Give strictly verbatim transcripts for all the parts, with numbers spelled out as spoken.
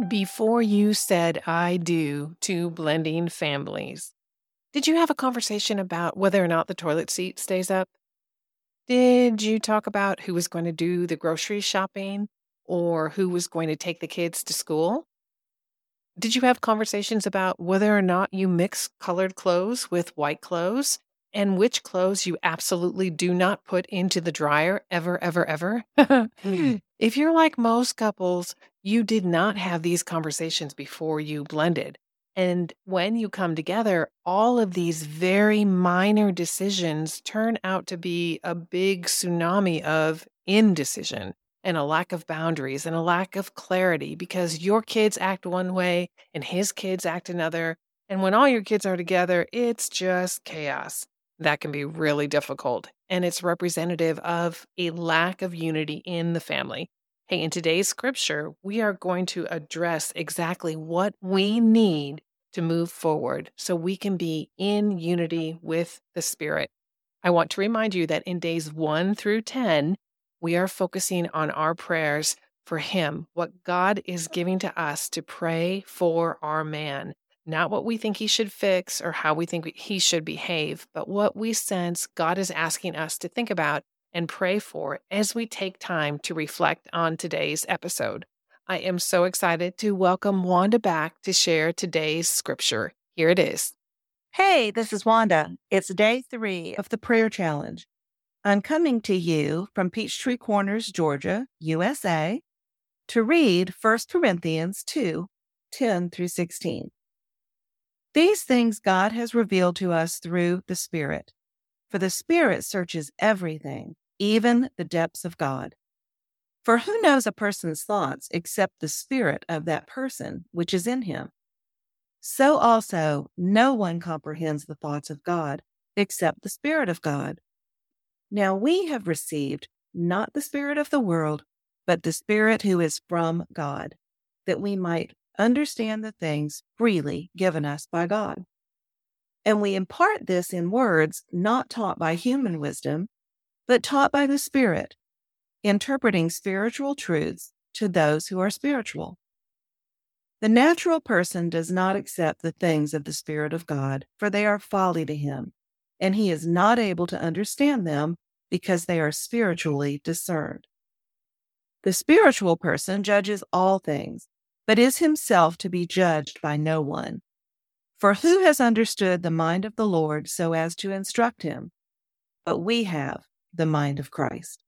Before you said I do to blending families, did you have a conversation about whether or not the toilet seat stays up? Did you talk about who was going to do the grocery shopping or who was going to take the kids to school? Did you have conversations about whether or not you mix colored clothes with white clothes and which clothes you absolutely do not put into the dryer ever, ever, ever? If you're like most couples, you did not have these conversations before you blended. And when you come together, all of these very minor decisions turn out to be a big tsunami of indecision and a lack of boundaries and a lack of clarity because your kids act one way and his kids act another. And when all your kids are together, it's just chaos. That can be really difficult, and it's representative of a lack of unity in the family. Hey, in today's scripture, we are going to address exactly what we need to move forward so we can be in unity with the Spirit. I want to remind you that in days one through ten, we are focusing on our prayers for Him, what God is giving to us to pray for our man. Not what we think he should fix or how we think he should behave, but what we sense God is asking us to think about and pray for as we take time to reflect on today's episode. I am so excited to welcome Wanda back to share today's scripture. Here it is. Hey, this is Wanda. It's day three of the prayer challenge. I'm coming to you from Peachtree Corners, Georgia, U S A, to read First Corinthians two, ten through sixteen. These things God has revealed to us through the Spirit. For the Spirit searches everything, even the depths of God. For who knows a person's thoughts except the spirit of that person which is in him? So also, no one comprehends the thoughts of God except the Spirit of God. Now we have received not the spirit of the world, but the Spirit who is from God, that we might understand the things freely given us by God. And we impart this in words not taught by human wisdom, but taught by the Spirit, interpreting spiritual truths to those who are spiritual. The natural person does not accept the things of the Spirit of God, for they are folly to him, and he is not able to understand them because they are spiritually discerned. The spiritual person judges all things, but is himself to be judged by no one. For who has understood the mind of the Lord so as to instruct him? But we have the mind of Christ.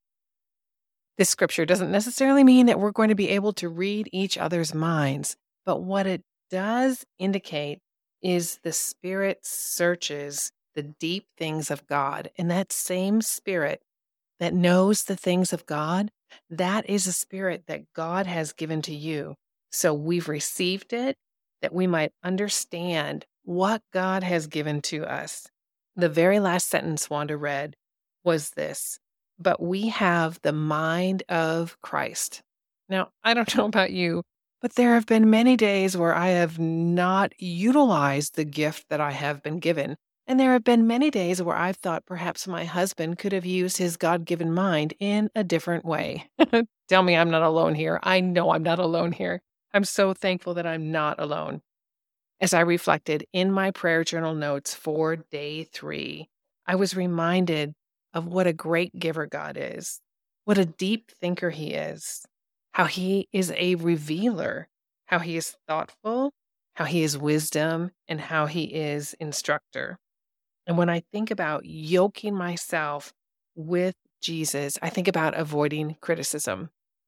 This scripture doesn't necessarily mean that we're going to be able to read each other's minds, but what it does indicate is the Spirit searches the deep things of God. And that same Spirit that knows the things of God, that is a Spirit that God has given to you. So we've received it that we might understand what God has given to us. The very last sentence Wanda read was this, but we have the mind of Christ. Now, I don't know about you, but there have been many days where I have not utilized the gift that I have been given. And there have been many days where I've thought perhaps my husband could have used his God-given mind in a different way. Tell me I'm not alone here. I know I'm not alone here. I'm so thankful that I'm not alone. As I reflected in my prayer journal notes for day three, I was reminded of what a great giver God is, what a deep thinker He is, how He is a revealer, how He is thoughtful, how He is wisdom, and how He is instructor. And when I think about yoking myself with Jesus, I think about avoiding criticism.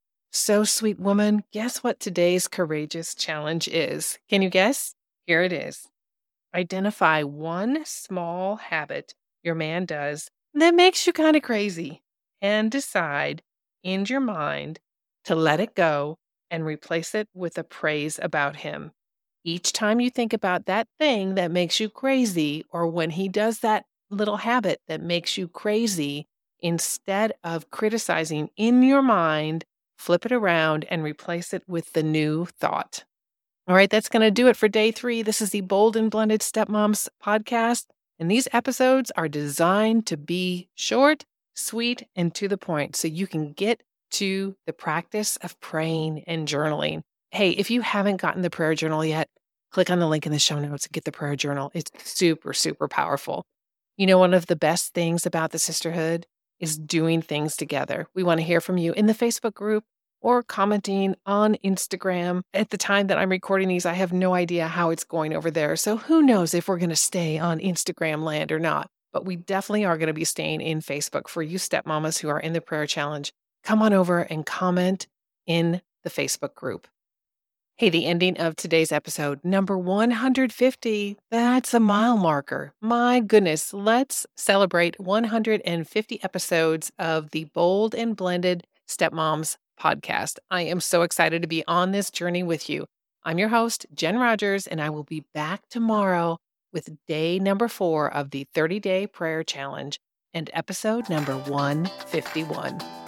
So, sweet woman, guess what today's courageous challenge is? Can you guess? Here it is. Identify one small habit your man does that makes you kind of crazy and decide in your mind to let it go and replace it with a praise about him. Each time you think about that thing that makes you crazy, or when he does that little habit that makes you crazy, instead of criticizing in your mind, flip it around and replace it with the new thought. All right, that's going to do it for day three. This is the Bold and Blended Stepmoms podcast, and these episodes are designed to be short, sweet, and to the point so you can get to the practice of praying and journaling. Hey, if you haven't gotten the prayer journal yet, click on the link in the show notes and get the prayer journal. It's super, super powerful. You know, one of the best things about the sisterhood is doing things together. We want to hear from you in the Facebook group or commenting on Instagram. At the time that I'm recording these, I have no idea how it's going over there. So who knows if we're going to stay on Instagram land or not. But we definitely are going to be staying in Facebook for you stepmamas who are in the prayer challenge. Come on over and comment in the Facebook group. Hey, the ending of today's episode, number one hundred fifty, that's a mile marker. My goodness, let's celebrate one hundred fifty episodes of the Bold and Blended Stepmoms podcast. I am so excited to be on this journey with you. I'm your host, Jen Rogers, and I will be back tomorrow with day number four of the thirty-day prayer challenge and episode number one fifty-one.